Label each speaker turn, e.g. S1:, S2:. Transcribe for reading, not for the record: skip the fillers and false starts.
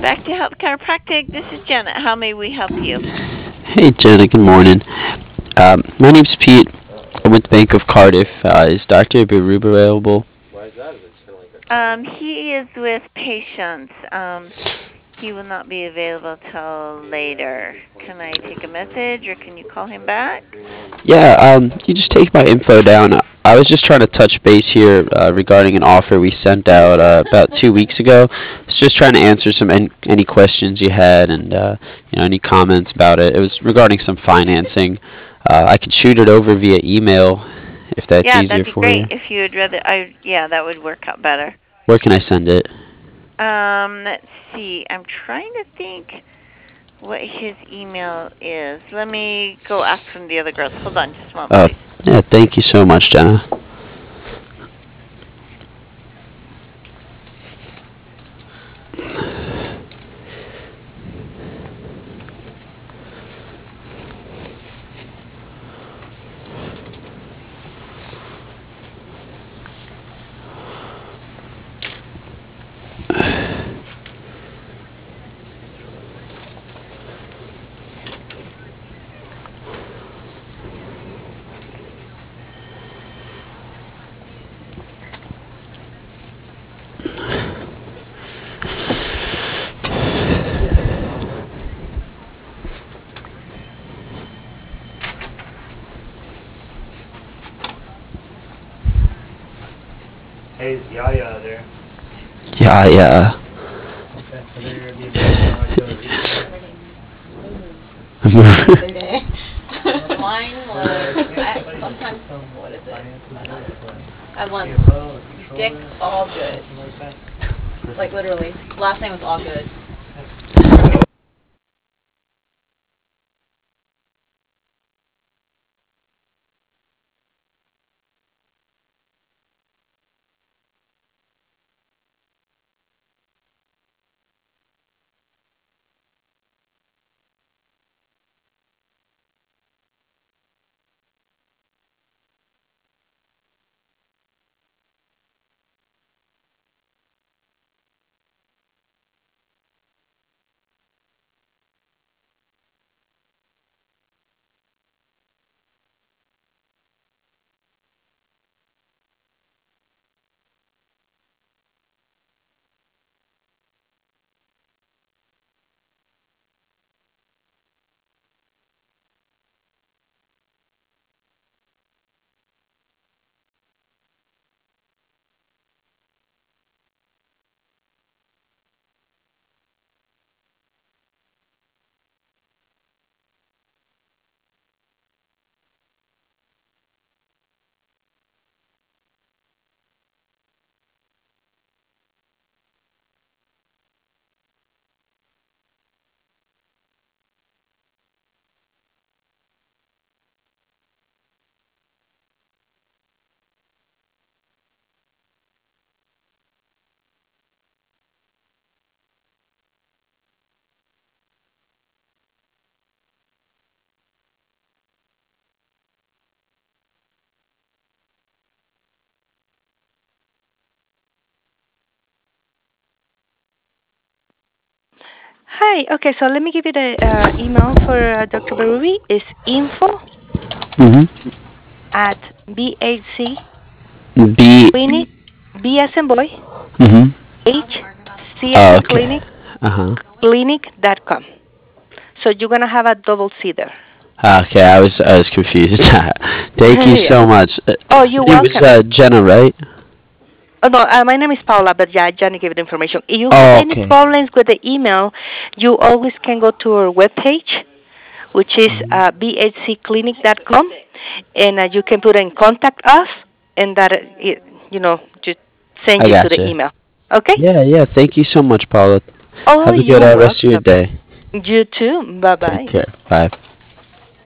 S1: back to Health Chiropractic. This is Janet. How may we help you?
S2: Hey Jenna, good morning. My name's Pete. I'm with Bank of Cardiff. Is Dr. Barub available?
S1: He is with patients. He will not be available till later. Can I take a message or can you call him back?
S2: Yeah, you just take my info down. I was just trying to touch base here regarding an offer we sent out about 2 weeks ago. I was just trying to answer any questions you had and any comments about it. It was regarding some financing. I could shoot it over via email if that's
S1: Yeah,
S2: easier
S1: that'd be
S2: for
S1: great
S2: you.
S1: if you would rather. Yeah, that would work out better.
S2: Where can I send it?
S1: Let's see. I'm trying to think what his email is. Let me go ask from the other girls. Hold on just a moment,
S2: Oh,
S1: please.
S2: yeah, thank you so much, Jenna.
S3: Hey, is Yaya there?
S2: Yeah, yeah.
S3: Okay, I think you're gonna be available on
S4: Other day. Mine was sometimes what is it? I want Dick Allgood. Like literally, last name was Allgood.
S5: Hi. Okay, so let me give you the email for Dr. Barubi. It's info
S2: Mm-hmm.
S5: at BHC
S2: B.
S5: Clinic, B as in boy,
S2: Mm-hmm.
S5: H, C as
S2: Oh,
S5: in
S2: okay.
S5: clinic,
S2: Uh-huh.
S5: clinic.com. So you're going to have a double C there.
S2: Okay, I was confused. Thank you
S5: Yeah.
S2: so much.
S5: Oh, you're
S2: It was
S5: welcome.
S2: Jenna, right?
S5: Oh, no, my name is Paula, but yeah, Johnny gave the information. If you have
S2: Oh,
S5: any
S2: okay.
S5: problems with the email, you always can go to our webpage, which is
S2: Mhm.
S5: bhcclinic.com, and you can put in contact us, and that, just send
S2: I
S5: you to the
S2: gotcha.
S5: email. Okay?
S2: Yeah, yeah. Thank you so much, Paula.
S5: Oh,
S2: Have a good
S5: you're
S2: rest of your
S5: welcome.
S2: day.
S5: You too.
S2: Take
S5: Bye-bye.
S2: care. Bye.